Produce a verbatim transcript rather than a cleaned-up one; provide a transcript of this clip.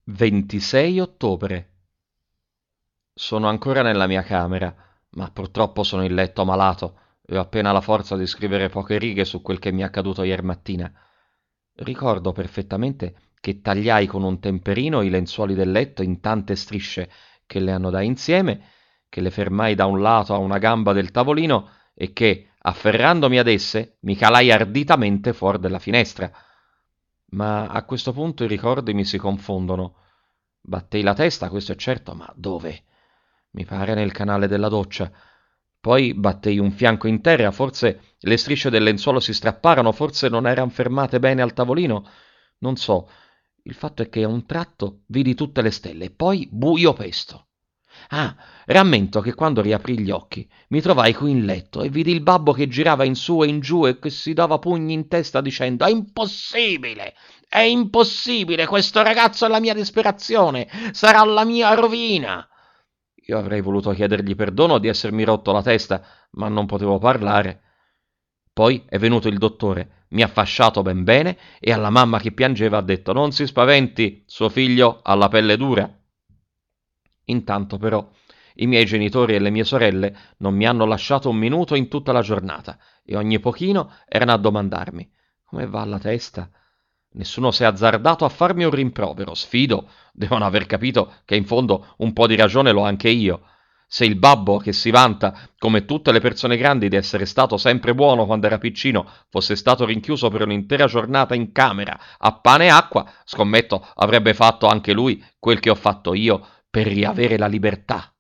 ventisei ottobre. Sono ancora nella mia camera, ma purtroppo sono in letto malato e ho appena la forza di scrivere poche righe su quel che mi è accaduto ieri mattina. Ricordo perfettamente che tagliai con un temperino i lenzuoli del letto in tante strisce che le annodai insieme, che le fermai da un lato a una gamba del tavolino e che, afferrandomi ad esse, mi calai arditamente fuori della finestra. Ma a questo punto i ricordi mi si confondono. Battei la testa, questo è certo, ma dove? Mi pare nel canale della doccia. Poi battei un fianco in terra, forse le strisce del lenzuolo si strapparono, forse non eran fermate bene al tavolino. Non so. Il fatto è che a un tratto vidi tutte le stelle e poi buio pesto. Ah, rammento che quando riaprii gli occhi mi trovai qui in letto e vidi il babbo che girava in su e in giù e che si dava pugni in testa dicendo: È impossibile! È impossibile! Questo ragazzo è la mia disperazione! Sarà la mia rovina! Io avrei voluto chiedergli perdono di essermi rotto la testa, ma non potevo parlare. Poi è venuto il dottore, mi ha fasciato ben bene e alla mamma che piangeva ha detto: Non si spaventi, suo figlio ha la pelle dura. Intanto però i miei genitori e le mie sorelle non mi hanno lasciato un minuto in tutta la giornata e ogni pochino erano a domandarmi: come va la testa? Nessuno si è azzardato a farmi un rimprovero, sfido, devono aver capito che in fondo un po' di ragione l'ho anche io. Se il babbo, che si vanta, come tutte le persone grandi, di essere stato sempre buono quando era piccino, fosse stato rinchiuso per un'intera giornata in camera a pane e acqua, scommetto avrebbe fatto anche lui quel che ho fatto io per riavere la libertà.